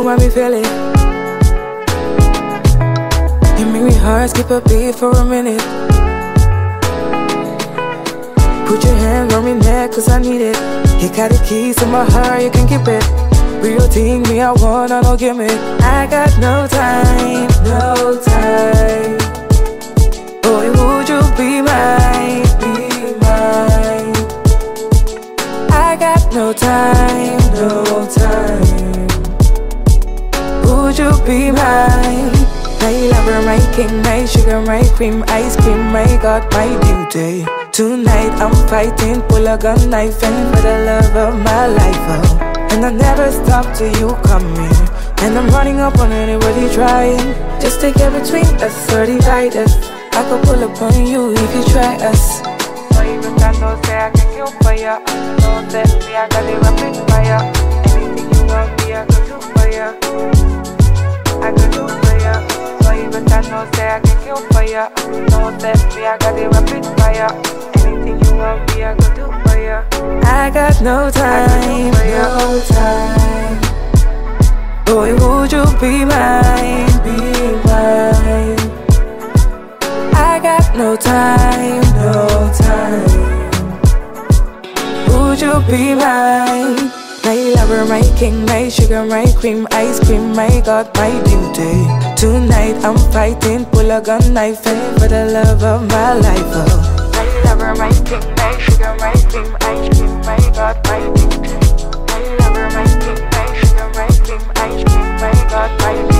want me feel it. You make me heart skip a beat for a minute. Put your hand on me neck cause I need it. You got the keys to my heart, you can keep it. Real thing, me I want, I don't give me. I got no time, no time. Boy, would you be mine, be mine? I got no time, no time. Would you be mine? My lover, my king, my sugar, my cream, ice cream, my God, my beauty. Tonight I'm fighting, pull a gun knife and for the love of my life, oh. And I never stop till you come here. And I'm running up on anybody trying just to get between us or divide us. I could pull up on you if you try us. So even I know say I can kill for ya. Know that me I got it rapid fire. Anything you want me I could do for ya. I could do for ya. So even I know say I can kill for ya. Know that me I got it rapid fire. Anything you want me I could do for ya. I got no time, no time. Boy, would you be mine, be mine? I got no time, no time. Would you be mine? My lover, my king, my sugar, my cream, ice cream, my God, my beauty. Tonight I'm fighting, pull a gun knife and for the love of my life, oh. My lover, my king, my sugar, my cream, ice cream, my God, my beauty. My lover, my king, my sugar, my cream, ice cream, my God, my beauty.